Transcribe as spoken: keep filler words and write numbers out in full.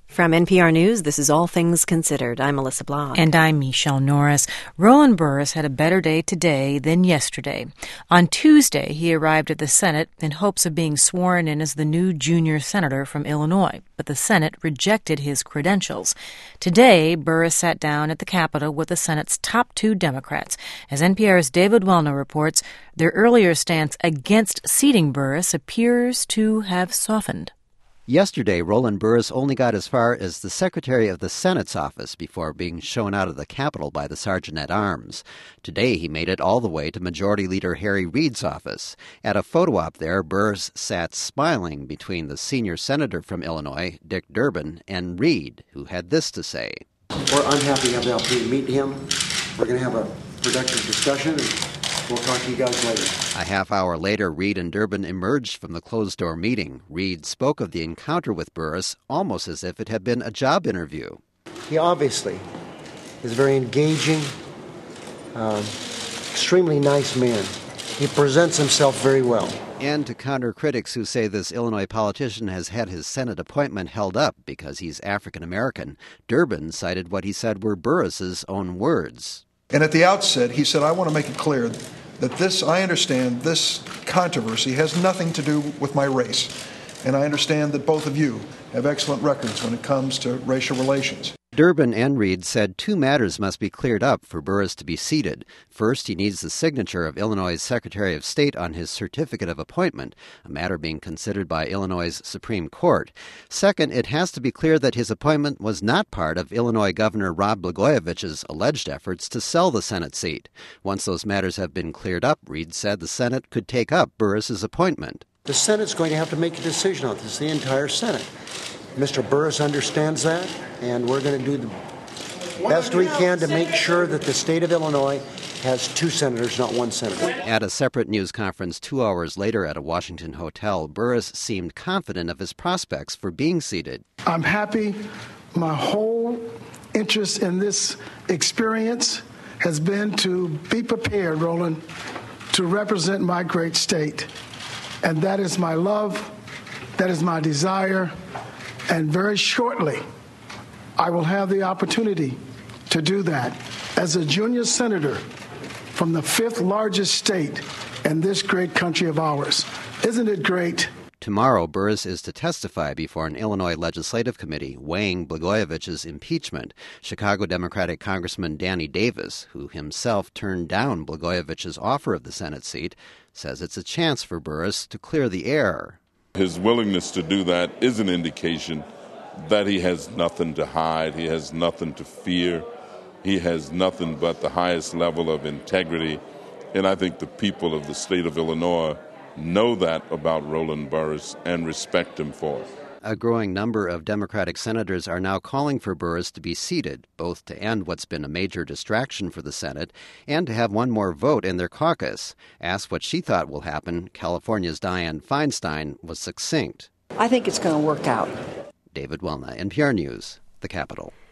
From N P R News, this is All Things Considered. I'm Melissa Blah. And I'm Michelle Norris. Roland Burris had a better day today than yesterday. On Tuesday, he arrived at the Senate in hopes of being sworn in as the new junior senator from Illinois, but the Senate rejected his credentials. Today, Burris sat down at the Capitol with the Senate's top two Democrats. As N P R's David Welner reports, their earlier stance against seating Burris appears to have softened. Yesterday, Roland Burris only got as far as the Secretary of the Senate's office before being shown out of the Capitol by the Sergeant-at-Arms. Today, he made it all the way to Majority Leader Harry Reid's office. At a photo op there, Burris sat smiling between the senior senator from Illinois, Dick Durbin, and Reid, who had this to say. We're unhappy to have the opportunity to meet him. We're going to have a productive discussion, and we'll talk to you guys later. A half hour later, Reid and Durbin emerged from the closed-door meeting. Reid spoke of the encounter with Burris almost as if it had been a job interview. He obviously is a very engaging, um, extremely nice man. He presents himself very well. And to counter critics who say this Illinois politician has had his Senate appointment held up because he's African-American, Durbin cited what he said were Burris's own words. And at the outset, he said, I want to make it clear that this, I understand, this controversy has nothing to do with my race. And I understand that both of you have excellent records when it comes to racial relations. Durbin and Reid said two matters must be cleared up for Burris to be seated. First, he needs the signature of Illinois' Secretary of State on his certificate of appointment, a matter being considered by Illinois' Supreme Court. Second, it has to be clear that his appointment was not part of Illinois Governor Rod Blagojevich's alleged efforts to sell the Senate seat. Once those matters have been cleared up, Reid said the Senate could take up Burris's appointment. The Senate's going to have to make a decision on this, the entire Senate. Mister Burris understands that, and we're going to do the best we can to make sure that the state of Illinois has two senators, not one senator. At a separate news conference two hours later at a Washington hotel, Burris seemed confident of his prospects for being seated. I'm happy. My whole interest in this experience has been to be prepared, Roland, to represent my great state. And that is my love, that is my desire. And very shortly, I will have the opportunity to do that as a junior senator from the fifth largest state in this great country of ours. Isn't it great? Tomorrow, Burris is to testify before an Illinois legislative committee weighing Blagojevich's impeachment. Chicago Democratic Congressman Danny Davis, who himself turned down Blagojevich's offer of the Senate seat, says it's a chance for Burris to clear the air. His willingness to do that is an indication that he has nothing to hide, he has nothing to fear, he has nothing but the highest level of integrity. And I think the people of the state of Illinois know that about Roland Burris and respect him for it. A growing number of Democratic senators are now calling for Burris to be seated, both to end what's been a major distraction for the Senate and to have one more vote in their caucus. Asked what she thought will happen, California's Dianne Feinstein was succinct. I think it's going to work out. David Welner, N P R News, the Capitol.